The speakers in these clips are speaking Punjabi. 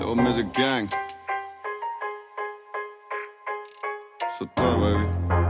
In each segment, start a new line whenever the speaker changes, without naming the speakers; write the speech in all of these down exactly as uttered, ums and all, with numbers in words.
Yo, Music Gang. Sutta, baby.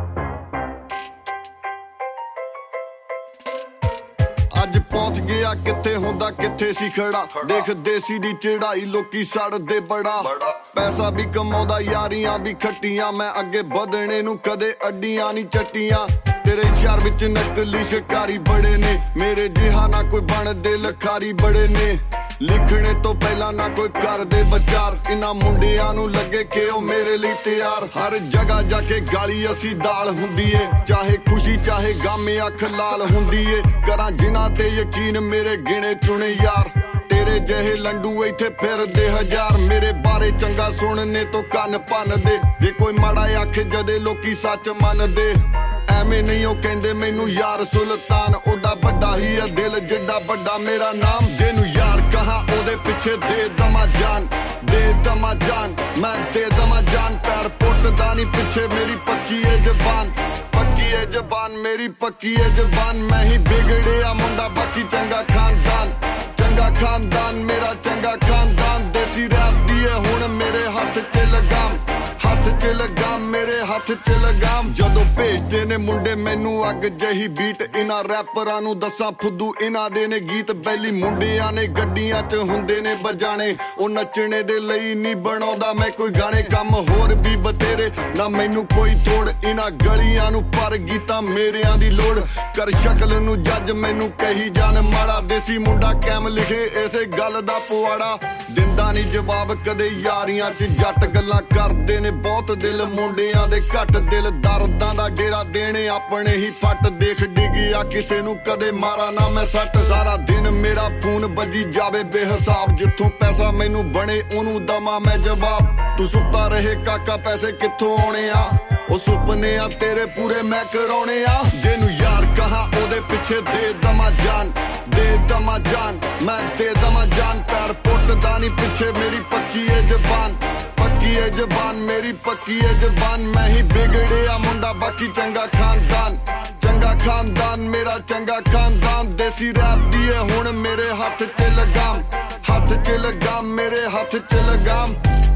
ਅੱਜ ਪਹੁੰਚ ਗਿਆ ਕਿੱਥੇ ਹੁੰਦਾ ਕਿੱਥੇ ਸੀ ਖੜਾ ਦੇਖ ਦੇਸੀ ਦੀ ਚੜਾਈ ਲੋਕੀ ਸੜਦੇ ਬੜਾ ਪੈਸਾ ਵੀ ਕਮਾਉਂਦਾ ਯਾਰੀਆਂ ਵੀ ਖੱਟੀਆਂ ਮੈਂ ਅੱਗੇ ਵਧਣੇ ਨੂੰ ਕਦੇ ਅੱਡੀਆਂ ਨਹੀਂ ਚੱਟੀਆਂ ਤੇਰੇ ਸ਼ਹਿਰ ਵਿੱਚ ਨਕਲੀ ਸ਼ਿਕਾਰੀ ਬੜੇ ਨੇ ਮੇਰੇ ਜਿਹਾ ਨਾ ਕੋਈ ਬਣਦੇ ਲਖਾਰੀ ਬੜੇ ਨੇ ਲਿਖਣੇ ਤੋਂ ਪਹਿਲਾਂ ਨਾ ਕੋਈ ਕਰਦੇ ਵਿਚਾਰ ਇਨ੍ਹਾਂ ਮੁੰਡਿਆਂ ਨੂੰ ਲੱਗੇ ਕਿ ਉਹ ਮੇਰੇ ਲਈ ਤਿਆਰ ਹਰ ਜਗ੍ਹਾ ਜਾ ਕੇ ਗਾਲੀ ਅਸੀਂ ਦਾਲ ਹੁੰਦੀ ਏ ਚਾਹੇ ਖੁਸ਼ੀ ਚਾਹੇ ਗਮ ਅੱਖ ਲਾਲ ਹੁੰਦੀ ਏ ਕਰਾਂ ਜਿਨ੍ਹਾਂ ਤੇ ਯਕੀਨ ਮੇਰੇ ਗਿਣੇ ਚੁਣੇ ਯਾਰ ਤੇਰੇ ਜਿਹੇ ਲੰਡੂ ਇੱਥੇ ਫਿਰਦੇ ਹਜ਼ਾਰ ਮੇਰੇ ਬਾਰੇ ਚੰਗਾ ਸੁਣਨੇ ਤੋਂ ਕੰਨ ਭੰਨਦੇ ਜੇ ਕੋਈ ਮਾੜਾ ਆਖੇ ਜਦੇ ਲੋਕੀ ਸੱਚ ਮੰਨਦੇ ਐਵੇਂ ਨਹੀਂ ਉਹ ਕਹਿੰਦੇ ਮੈਨੂੰ ਯਾਰ ਸੁਲਤਾਨ ਓਡਾ ਵੱਡਾ ਹੀ ਆ ਦਿਲ ਜਿੱਡਾ ਵੱਡਾ ਮੇਰਾ ਨਾਮ ਜਿਹਨੂੰ ਯਾਰ ਕਹਾਂ ਉਹਦੇ ਪਿੱਛੇ ਦੇ ਦਮਾ ਜਾਨ ਦੇ ਦਮਾ ਜਾਨ ਮੈਂ ਦੇ ਦਮਾ ਜਾਨ ਪੈਰ ਪੁੱਟਦਾ ਨਹੀਂ ਪਿੱਛੇ ਮੇਰੀ ਪੱਕੀ ਏ ਜ਼ਬਾਨ ਪੱਕੀ ਏ ਜ਼ਬਾਨ ਮੇਰੀ ਪੱਕੀ ਏ ਜ਼ਬਾਨ ਮੈਂ ਹੀ ਵਿਗੜਿਆ ਮੁੰਡਾ ਬਾਕੀ ਚੰਗਾ ਖਾਨਦਾਨ ਚੰਗਾ ਖਾਨਦਾਨ ਮੇਰਾ ਚੰਗਾ ਖਾਨਦਾਨ ਦੇਸੀ ਰੈਪ ਦੀ ਏ ਹੁਣ ਮੇਰੇ ਹੱਥ 'ਚ ਲਗਾਮ ਹੱਥ 'ਚ ਲਗਾਮ ਮੇਰੇ ਹੱਥ 'ਚ ਲਗਾਮ ਜਦੋਂ ਭੇਜਦੇ ਨੇ ਮੁੰਡੇ ਮੈਨੂੰ ਅੱਗ ਜਹੀ ਬੀਟ ਇਹਨਾਂ ਰੈਪਰਾਂ ਨੂੰ ਦੱਸਾਂ ਫੁੱਦੂ ਇਹਨਾਂ ਦੇ ਨੇ ਗੀਤ ਬੈਲੀ ਮੁੰਡਿਆਂ ਨੇ ਗੱਡੀਆਂ 'ਚ ਹੁੰਦੇ ਨੇ ਬਜਾਣੇ ਉਹ ਨੱਚਣੇ ਦੇ ਲਈ ਨਹੀਂ ਬਣਾਉਂਦਾ ਮੈਂ ਕੋਈ ਗਾਣੇ ਕੰਮ ਹੋਰ ਵੀ ਬਤੇਰੇ ਨਾ ਮੈਨੂੰ ਕੋਈ ਤੋੜ ਇਹਨਾਂ ਗਲੀਆਂ ਨੂੰ ਪਰ ਗੀਤਾਂ ਮੇਰਿਆਂ ਦੀ ਲੋੜ ਕਰ ਸ਼ਕਲ ਨੂੰ ਜੱਜ ਮੈਨੂੰ ਕਹੀ ਜਾਣ ਮਾੜਾ ਦੇਸੀ ਮੁੰਡਾ ਕੈਮ ਲਿਖੇ ਇਸੇ ਗੱਲ ਦਾ ਪੁਆੜਾ ਦਿੰਦਾ ਨਹੀਂ ਜਵਾਬ ਕਦੇ ਯਾਰੀਆਂ 'ਚ ਜੱਟ ਗੱਲਾਂ ਕਰਦੇ ਨੇ ਬਹੁਤ ਦਿਲ ਮੁੰਡਿਆਂ ਦੇ ਘੱਟ ਦਿਲ ਦਰਦਾਂ ਦਾ ਡੇਰਾ ਦੇਣੇ ਆਪਣੇ ਹੀ ਫੱਟ ਦੇਖ ਡਿੱਗਿਆ ਕਿਸੇ ਨੂੰ ਕਦੇ ਮਾਰਾ ਨਾ ਮੈਂ ਸੱਟ ਸਾਰਾ ਦਿਨ ਮੇਰਾ ਫੋਨ ਵੱਜੀ ਜਾਵੇ ਬੇਹਿਸਾਬ ਜਿੱਥੋਂ ਪੈਸਾ ਮੈਨੂੰ ਬਣੇ ਉਹਨੂੰ ਦਵਾਂ ਮੈਂ ਜਵਾਬ ਤੂੰ ਸੁੱਤਾ ਰਹੇ ਕਾਕਾ ਪੈਸੇ ਕਿੱਥੋਂ ਆਉਣੇ ਆ ਉਹ ਸੁਪਨੇ ਆ ਤੇਰੇ ਪੂਰੇ ਮੈਂ ਕਰਾਉਣੇ ਆ ਜਿਹਨੂੰ ਯਾਰ ਕਹਾਂ ਉਹਦੇ ਪਿੱਛੇ ਦੇ ਦਮਾ ਜਾਨ ਦੇ ਦਮਾ ਜਾਨ ਮੈਂ ਦੇ ਦਮਾ ਜਾਨ ਪੈਰ ਪੁੱਟਦਾ ਨਹੀਂ ਪਿੱਛੇ ਮੇਰੀ ਪੱਕੀ ਏ ਜ਼ਬਾਨ ਪੱਕੀ ਏ ਜ਼ਬਾਨ ਮੇਰੀ ਪੱਕੀ ਏ ਜ਼ਬਾਨ ਮੈਂ ਹੀ ਵਿਗੜਿਆ ਮੁੰਡਾ ਬਾਕੀ ਚੰਗਾ ਖਾਨਦਾਨ ਚੰਗਾ ਖਾਨਦਾਨ ਮੇਰਾ ਚੰਗਾ ਖਾਨਦਾਨ ਦੇਸੀ ਰੈਪ ਦੀ ਏ ਹੁਣ ਮੇਰੇ ਹੱਥ 'ਚ ਲਗਾਮ ਹੱਥ 'ਚ ਲਗਾਮ ਮੇਰੇ ਹੱਥ 'ਚ ਲਗਾਮ